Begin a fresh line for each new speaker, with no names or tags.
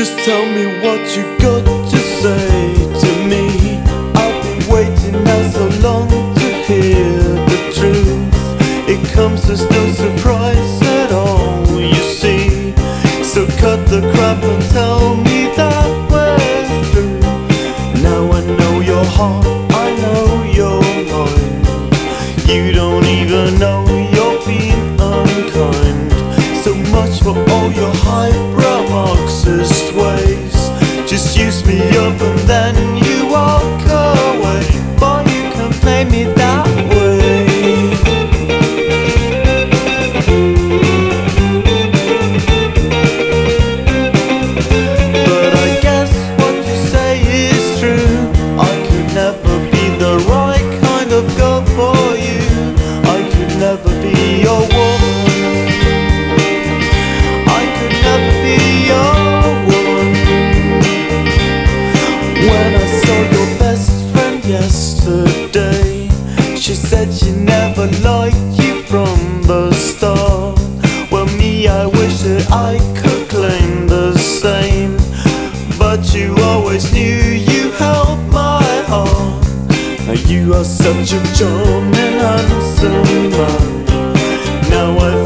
Just tell me what you got to say to me. I've been waiting now so long to hear the truth. It comes as no surprise at all, you see. So cut the crap and tell me that we're through. Now I know your heart, I know your mind. You don't even know you're being unkind. So much for all your highbrow Marxist ways. Just use me up and then you walk away. Boy, you can play me that way. But I guess what you say is true. I could never be the right kind of girl for you. I could never be your woman. When I saw your best friend yesterday, she said she never liked you from the start. Well, me, I wish that I could claim the same, but you always knew you held my heart. Now you are such a charming, handsome man. Now I